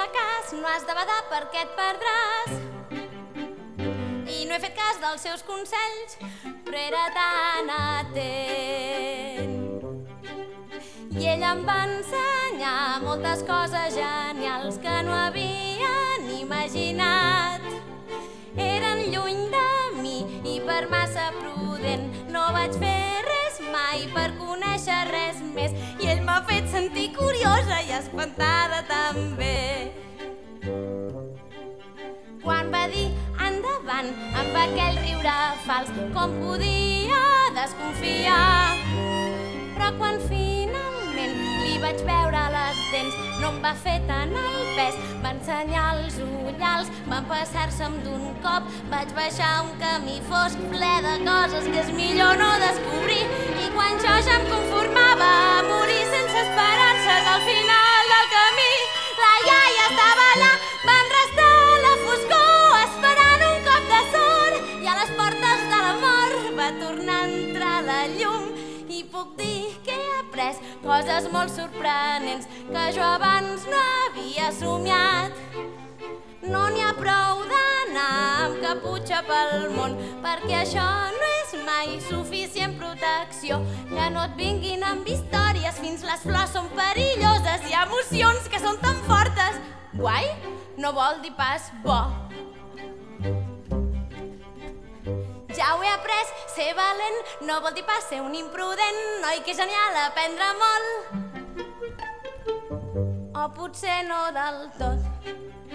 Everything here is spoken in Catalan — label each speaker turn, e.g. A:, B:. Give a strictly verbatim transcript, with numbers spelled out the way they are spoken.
A: cas, no has de badar perquè et perdràs. I no he fet cas dels seus consells, però era tan atent. I ell em va ensenyar moltes coses genials que no havien imaginat. Eren lluny de mi i per massa prudent no vaig fer res mai per conèixer res més. I ell m'ha fet sentir curiosa i espantada també. Quan va dir endavant amb aquell riure fals, com podia desconfiar? Però quan finalment li vaig veure les dents, no em va fer tant el pes, va ensenyar els ullals, va empassar-se'm d'un cop, vaig baixar un camí fosc ple de coses que és millor no descobrir. I quan jo ja em conformava a morir sense esperances al final del camí, la iaia estava allà, vam restar a la foscor esperant un cop de sort, i a les portes de la mort va tornar a entrar la llum. I puc dir que he après coses molt sorprenents que jo abans no havia somiat. No n'hi ha prou d'anar amb caputxa pel món, perquè això no és mai suficient protecció. Que no et vinguin amb històries, fins les flors són perilloses. Hi ha emocions que són tan fortes. Guai no vol dir pas bo. Ja ho he après, ser valent no vol dir pas ser un imprudent. Noi, que genial, aprendre molt. O potser no del tot.